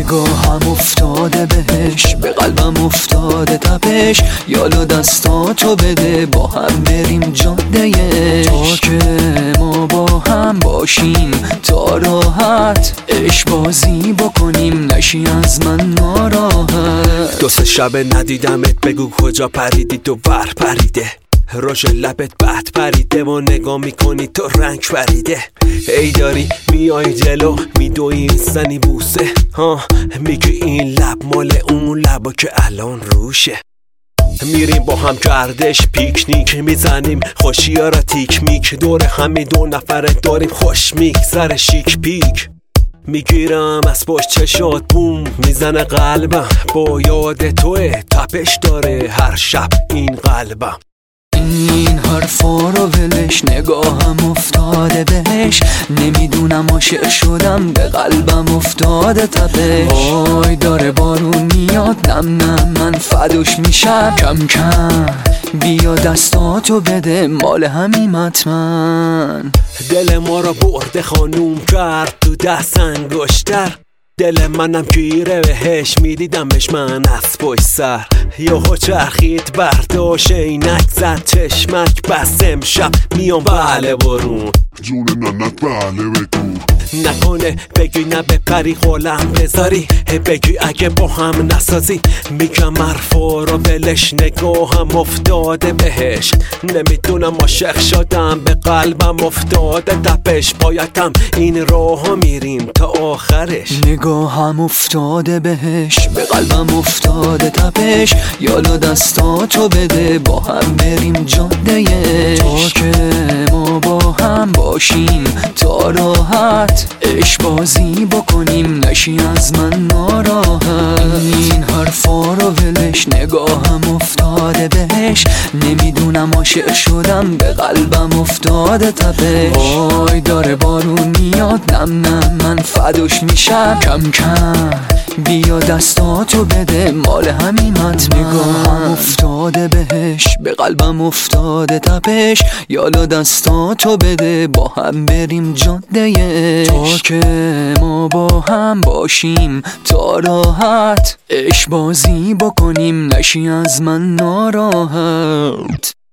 نگاهم افتاده بهش، به قلبم افتاده تپش. یالا دستاتو بده با هم بریم جاده تا که ما با هم باشیم تا راحت عشق بازی بکنیم، نشی از من ناراحت. دو سه شب ندیدمت، بگو کجا پریدی تو ور پریده، روش لبت بد پریده و نگاه میکنی تو رنگ پریده. ای داری میای جلو میدوی زنی بوسه، میگی این لب مال اون لبا که الان روشه. میریم با هم گردش پیکنیک میزنیم، خوشیا را تیک میک، دور همی دو نفره داریم خوش میگذره شیک پیک. میگیرم از پشت چشات بوم میزنه قلبم، با یاد توه تپش داره هر شب این قلبم. این حرفا رو ولش، نگاهم افتاده بهش. نمیدونم عاشق شدم، به قلبم افتاده تپش. وای داره بارون میاد، نم نم من فداش میشم. کم کم بیا دستاتو بده، مال همیم حتمن. دل ما را برده خانوم کرد تو دست انگشتر، دل منم گیره بهش میدیدمش من از پشت سر. یهو چرخید برداشت عینک زد چشمک، بس امشب میام بله برون جون ننت بله بگو. نکنه بگی نه بپری خولم بذاری، بگی اگه با هم نسازی. میگم حرفا رو ولش، نگاهم افتاده بهش. نمیدونم عاشق شدم، به قلبم افتاده تپش. بایدم این راه میریم تا آخرش. نگاهم افتاده بهش، به قلبم افتاده تپش. یالا دستاتو بده با هم بریم جاده تا که ما با هم باشیم تا راحت عشق بازی بکنیم، نشی از من ناراحت. این حرفا رو ولش، نگاهم افتاده بهش. نمیدونم عاشق شدم، به قلبم افتاده تپش. وای داره بارون میاد، نم نم من فداش میشم. کم کم بیا دستاتو بده، مال همین حتمن. نگاهم افتاده بهش، به قلبم افتاده تپش. یالا دستاتو بده با هم بریم جاده تا که ما با هم باشیم تا راحت عشق بازی بکنیم، نشی از من ناراحت.